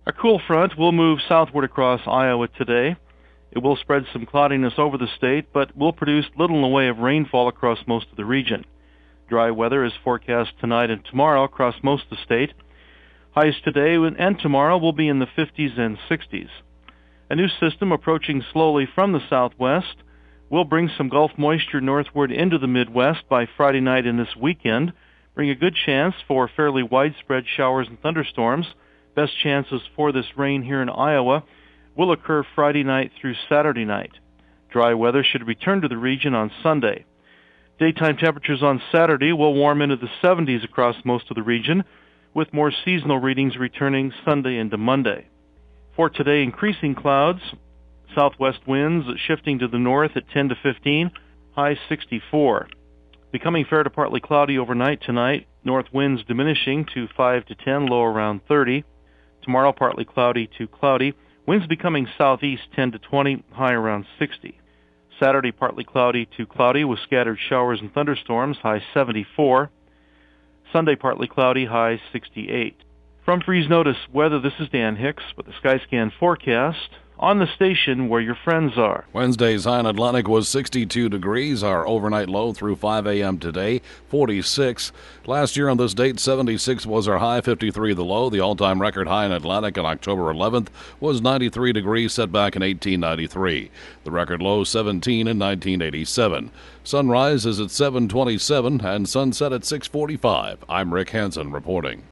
A cool front will move southward across Iowa today. It will spread some cloudiness over the state, but will produce little in the way of rainfall across most of the region. Dry weather is forecast tonight and tomorrow across most of the state. Highs today and tomorrow will be in the 50s and 60s. A new system approaching slowly from the southwest will bring some Gulf moisture northward into the Midwest by Friday night and this weekend, bring a good chance for fairly widespread showers and thunderstorms. Best chances for this rain here in Iowa will occur Friday night through Saturday night. Dry weather should return to the region on Sunday. Daytime temperatures on Saturday will warm into the 70s across most of the region, with more seasonal readings returning Sunday into Monday. For today, increasing clouds, southwest winds shifting to the north at 10 to 15, high 64. Becoming fair to partly cloudy overnight tonight, north winds diminishing to 5 to 10, low around 30. Tomorrow, partly cloudy to cloudy, winds becoming southeast 10 to 20, high around 60. Saturday, partly cloudy to cloudy with scattered showers and thunderstorms, high 74. Sunday, partly cloudy, high 68. From Freeze Notice Weather, this is Dan Hicks with the Skyscan forecast on the station where your friends are. Wednesday's high in Atlantic was 62 degrees. Our overnight low through 5 a.m. today, 46. Last year on this date, 76 was our high, 53 the low. The all-time record high in Atlantic on October 11th was 93 degrees, set back in 1893. The record low, 17 in 1987. Sunrise is at 7:27 and sunset at 6:45. I'm Rick Hansen reporting.